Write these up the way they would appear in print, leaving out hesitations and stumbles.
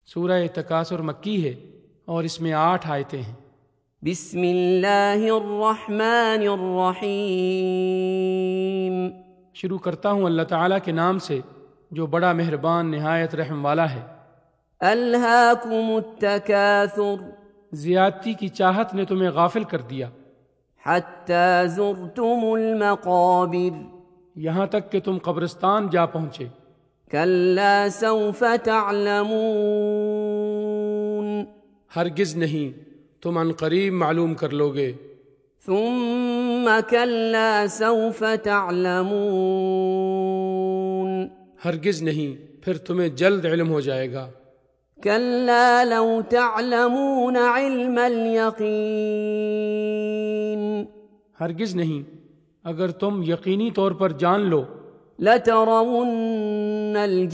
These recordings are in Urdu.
سورہ تکاثر مکی ہے اور اس میں 8 آیتیں ہیں۔ بسم اللہ الرحمن الرحیم۔ شروع کرتا ہوں اللہ تعالیٰ کے نام سے جو بڑا مہربان نہایت رحم والا ہے۔ الہاکم التکاثر، زیادتی کی چاہت نے تمہیں غافل کر دیا، حتی زرتم المقابر، یہاں تک کہ تم قبرستان جا پہنچے۔ کلا سوف تعلمون، ہرگز نہیں، تم عن قریب معلوم کر لوگے۔ ثم کلا سوف تعلمون، ہرگز نہیں، پھر تمہیں جلد علم ہو جائے گا۔ کلا لو تعلمون علم الیقین، ہرگز نہیں، اگر تم یقینی طور پر جان لو، لترون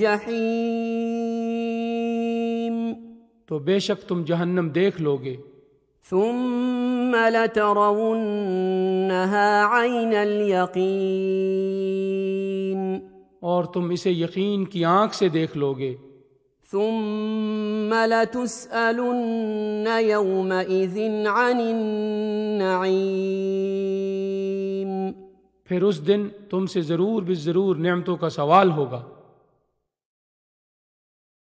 الجحیم، تو بے شک تم جہنم دیکھ لوگے۔ ثم لترونها عین الیقین، اور تم اسے یقین کی آنکھ سے دیکھ لوگے۔ ثم لتسألن یومئذ عن النعیم، پھر اس دن تم سے ضرور بالضرور نعمتوں کا سوال ہوگا۔